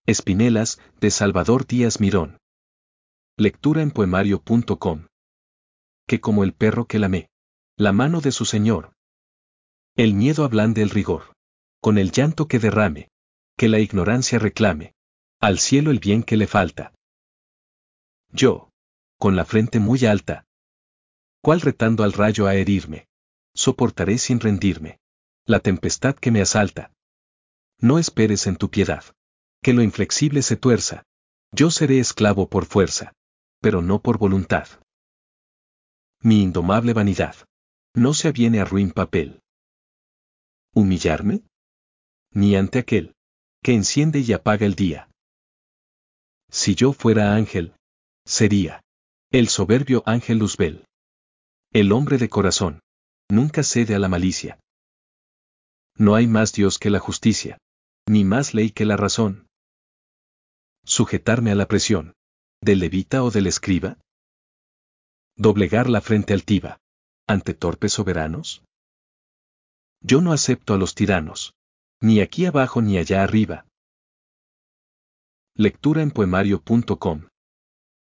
Espinelas, de Salvador Díaz Mirón. Lectura en poemario.com. Que como el perro que lame la mano de su señor, el miedo ablande el rigor, con el llanto que derrame, que la ignorancia reclame, al cielo el bien que le falta. Yo, con la frente muy alta, cual retando al rayo a herirme, soportaré sin rendirme la tempestad que me asalta. No esperes en tu piedad que lo inflexible se tuerza. Yo seré esclavo por fuerza, pero no por voluntad. Mi indomable vanidad no se aviene a ruin papel. ¿Humillarme? Ni ante aquel que enciende y apaga el día. Si yo fuera ángel, sería el soberbio ángel Luzbel. El hombre de corazón nunca cede a la malicia. No hay más Dios que la justicia, ni más ley que la razón. Sujetarme a la presión del levita o del escriba. Doblegar la frente altiva ante torpes soberanos. Yo no acepto a los tiranos, ni aquí abajo ni allá arriba. Lectura en poemario.com